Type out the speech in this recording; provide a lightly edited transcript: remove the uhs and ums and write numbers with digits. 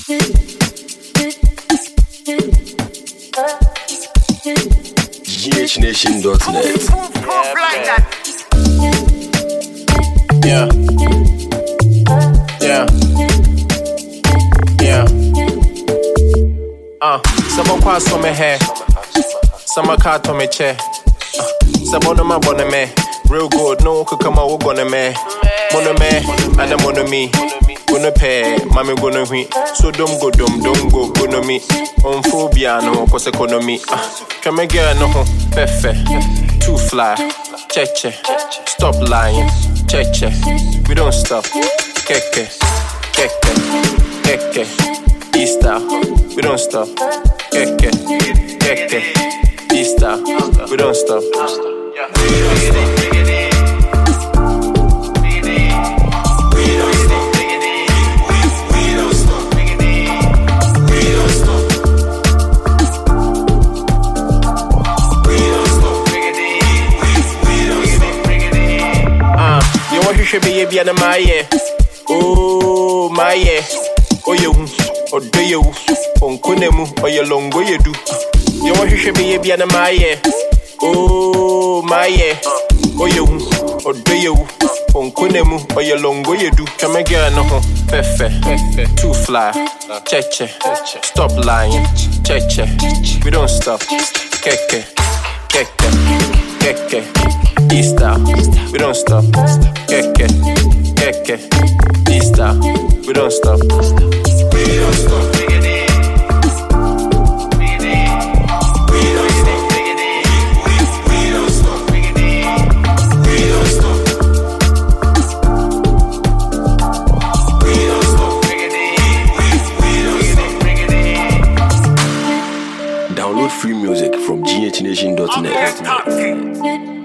GHNation.net. Yeah. Someone quite on my hair. Some car to me chair. Someone on my bonnet me. Real good, no could come out on a man. Mono me, and I'm on me. Gonna pay, mammy gonna win. So don't go, gonna me. On phobia, no, cause economy. Come again, no, perfect. Too fly, cheche. Stop lying, cheche. We don't stop. Keke. Easter, we don't stop. Keke. Easter, we don't stop. You want to should be a piano, my yeah. Oh, my yeah. Oh, you, or do you, on Kunemu, or your long way you do. You want to should be a piano, my yeah. Oh, my yeah. Oh, you, or do you, on Kunemu, or your long way you do. Come again, no, perfect. Too fly, cheche. Stop lying, cheche. We don't stop. Keke. Easter, we don't stop. Keke. Easter, we don't stop. Download free music from GHNation.net.